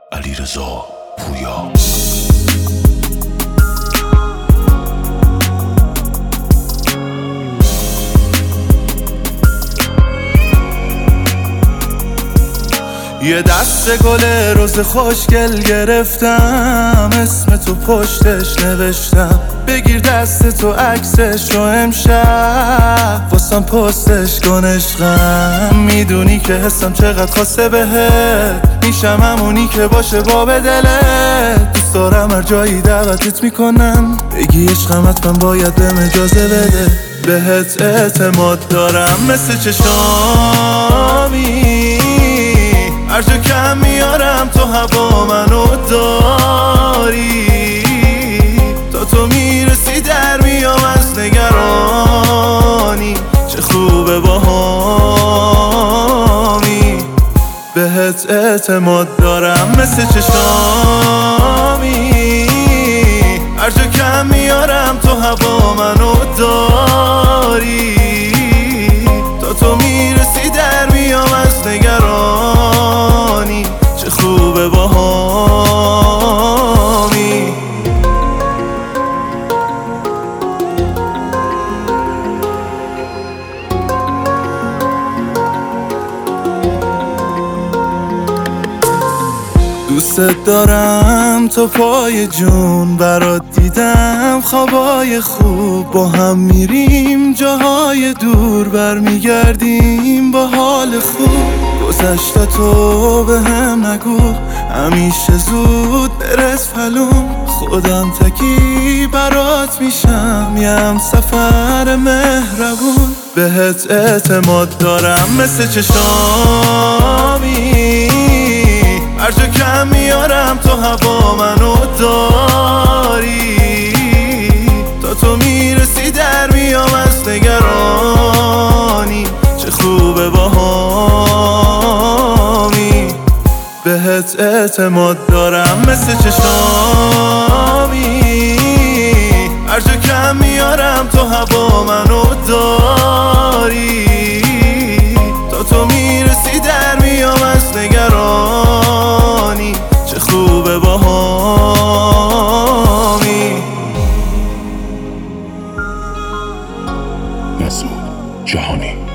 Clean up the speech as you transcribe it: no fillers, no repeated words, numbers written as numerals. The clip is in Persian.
علیرضا پویا. یه دست گل روز خوشگل گرفتم، اسم تو پشتش نوشتم، بگیر دست تو عکسش رو امشب واسم پستش کن عشقم. میدونی که حسم چقدر خاصه بهت، میشم همونی که باشه باب دلت. دوست دارم هر جایی دعوتت میکنم، بگی عشقم حتما باید بهم اجازه بده. بهت اعتماد دارم مثل چشامی، هر جا کم میارم تو هوا منو داری. تا تو میرسی در میام از نگرانی، چه خوبه با همی. بهت اعتماد دارم مثل چشامی، هر جا کم میارم تو هوا منو داری. تا تو میرسی در میام از نگرانی، چه خوبه با همی. دوست دارم تو پای جون برات دیدم، خوابای خوب با هم میریم جاهای دور، برمیگردیم با حال خوب. گذشته تو به هم نگو، همیشه زود برس پلوم. خودم تکی برات میشم، یه همسفر مهربون. بهت اعتماد دارم مثل چشامی، هر جا کم میارم تو هوا منو داری. تا تو میرسی در میام از نگرانی، چه خوبه با همی. بهت اعتماد دارم مثل چشامی، هر جا کم میارم تو هوا منو داری. تا تو میرسی در میام از نگرانی، چه خوبه با همی. مسعود جهانی.